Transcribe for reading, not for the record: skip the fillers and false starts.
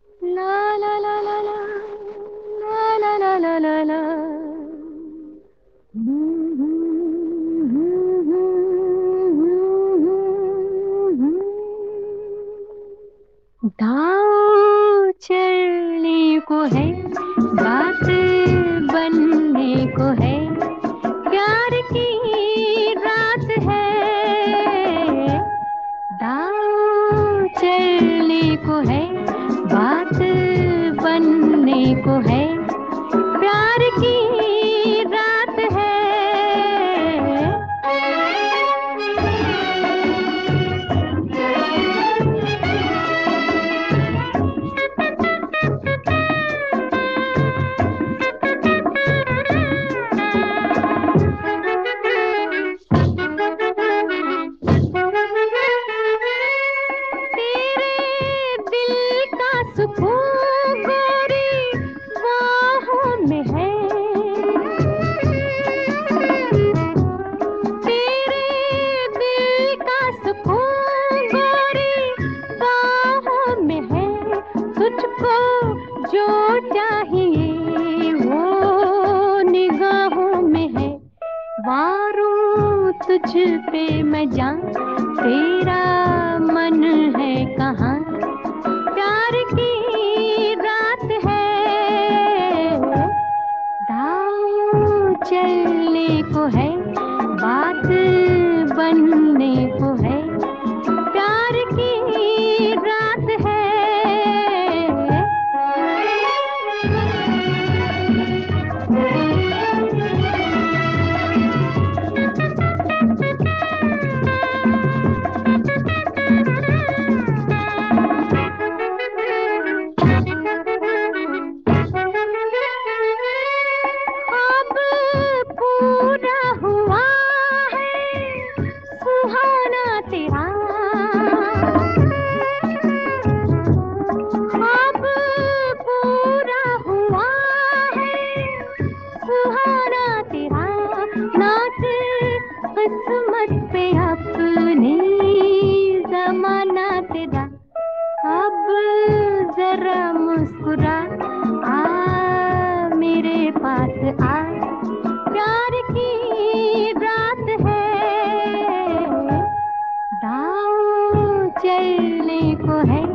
ला ला ला ला ला ला ला ला ला ला। दाव चलने को है, बात बनने को है, प्यार की रात है। दाव चलने को है, बात बनने को है, प्यार की रात है। सुकून गोरी बाहों में है, तेरे दिल का सुकून गोरी बाहों में है। तुझको जो चाहिए वो निगाहों में है। वारूं तुझ पे मैं जान, तेरा मन है कहाँ, प्यार की रात है। दाव चलने को है, बात बनने को है, प्यार की रात है। किस्मत पे अपनी जमाना तेरा, अब जरा मुस्कुरा, आ मेरे पास आ, प्यार की रात है। दाव चलने को है,